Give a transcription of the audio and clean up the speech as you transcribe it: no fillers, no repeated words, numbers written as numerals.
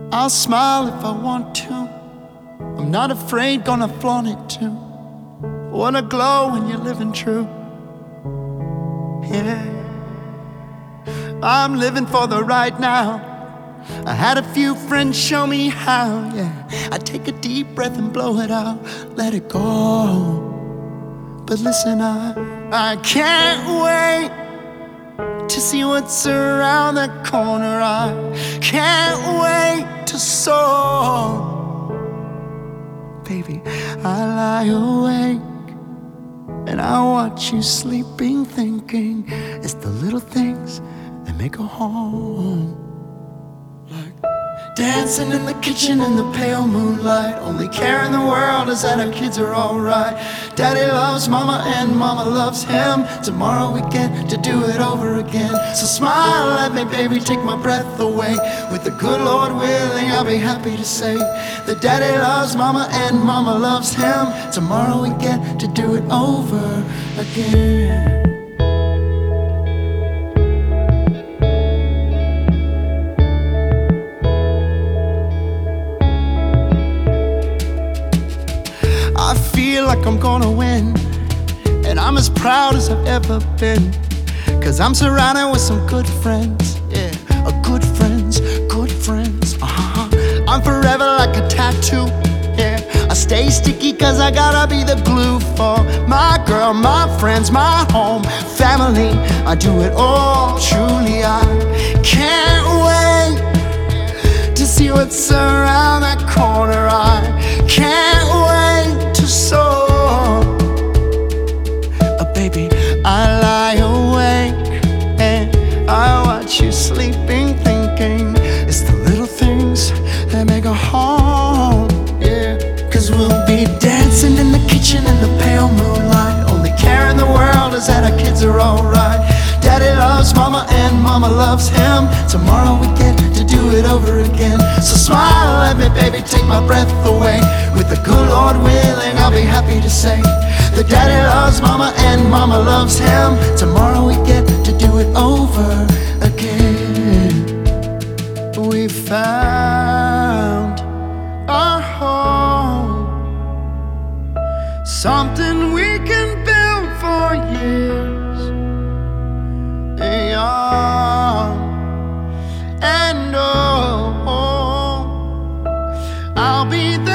I'll smile if I want to. I'm not afraid, gonna flaunt it too. Wanna glow when you're living true. Yeah, I'm living for the right now. I had a few friends show me how. Yeah, I take a deep breath and blow it out, let it go. But listen, I can't wait to see what's around the corner. I can't wait to soar. Baby, I lie awake and I watch you sleeping, thinking it's the little things that make a home. Like dancing in the kitchen in the pale moonlight. Only care in the world is that our kids are alright. Daddy loves mama and mama loves him. Tomorrow we get to do it over again. So smile at me, baby, take my breath away. With the good Lord willing, I'll be happy to say that daddy loves mama and mama loves him. Tomorrow we get to do it over again. I feel like I'm gonna win, and I'm as proud as I've ever been. Cause I'm surrounded with some good friends. Yeah, good friends, good friends. I'm forever like a tattoo. Yeah, I stay sticky cause I gotta be the glue for my girl, my friends, my home, family. I do it all, truly I can't wait to see what's around that corner. I can't wait to soar. Baby, I lie awake and I watch you sleeping, thinking it's the little things that make a home. Yeah, cause we'll be dancing in the kitchen in the pale moonlight. Only care in the world is that our kids are alright. Daddy loves mama and mama loves him. Tomorrow we get to do it over again. So smile at me, baby, take my breath away. With the good Lord willing, I'll be happy to say that daddy loves mama and mama loves him. Tomorrow we get to do it over again. We found our home, something we can build for years. Young and old, I'll be